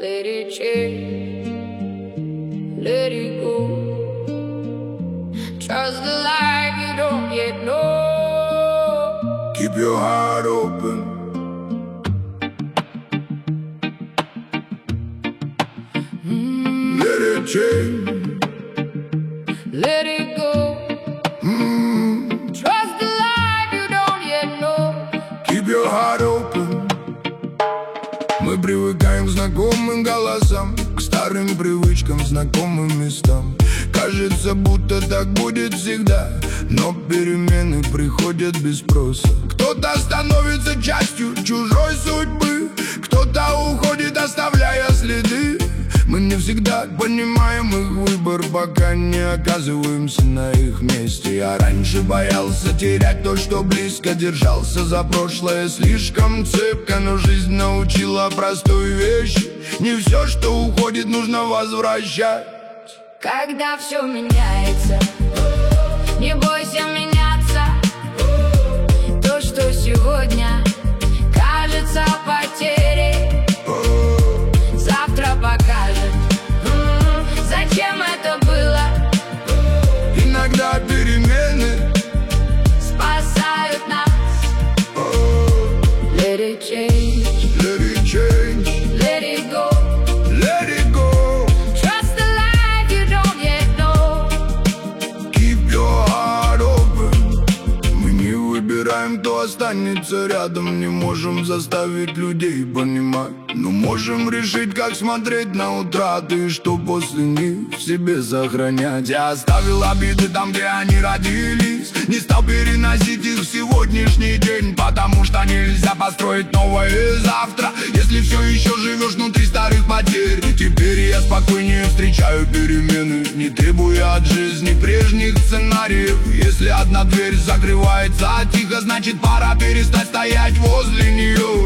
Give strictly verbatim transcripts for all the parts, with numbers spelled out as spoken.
Let it change, let it go. Trust the life you don't yet know. Keep your heart open. mm. Let it change, let it go. mm. Trust the life you don't yet know. Keep your heart open. Мы привыкаем к знакомым голосам, к старым привычкам, знакомым местам. Кажется, будто так будет всегда, но перемены приходят без спроса. Кто-то становится частью чужой судьбы, кто-то уходит, оставляя следы. Мы не всегда понимаем их выбор, пока не оказываемся на их месте. Я раньше боялся терять то, что близко, держался за прошлое слишком цепко. Но жизнь научила простой вещи: не все, что уходит, нужно возвращать. Когда все меняется, не бойся меняться. То, что сегодня кажется потерей, завтра покажет, зачем это было. Иногда перемены спасают нас. Let it change, let it change, let it go. let it go. Trust the life you don't yet know. Keep your heart open. Мы не выбираем, кто останется рядом, не можем заставить людей понимать, но можем решить, как смотреть на утраты, что после них в себе сохранять. Я оставил обиды там, где они родились, не стал переносить их в сегодняшний день, потому что нельзя построить новое завтра, если все еще живешь внутри старых потерь. Теперь я спокойнее встречаю перемены, не требуя от жизни прежних сценариев. Если одна дверь закрывается тихо, значит пора перестать стоять возле нее.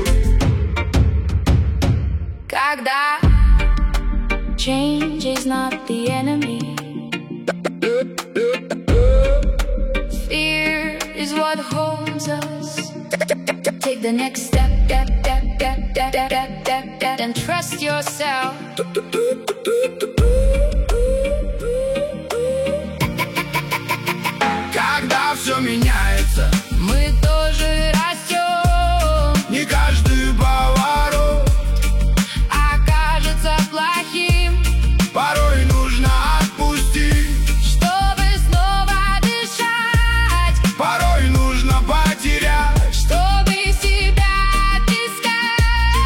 Когда change is not the enemy, fear is what holds us. Take the next step, step, step, step, step, step, step, step, and trust yourself. Когда все меняется, мы тоже растем. не каждый поворот окажется плохим. порой нужно отпустить, Чтобы снова дышать, порой нужно потерять, чтобы себя отыскать.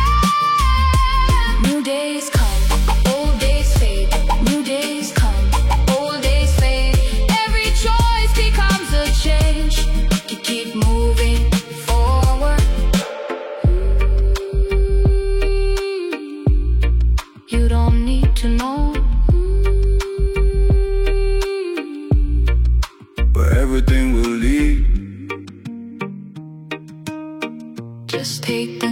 New days come, old days fade. New days come, old days fade. Every choice becomes a change to keep moving forward. You don't need to know, but everything will lead. just take the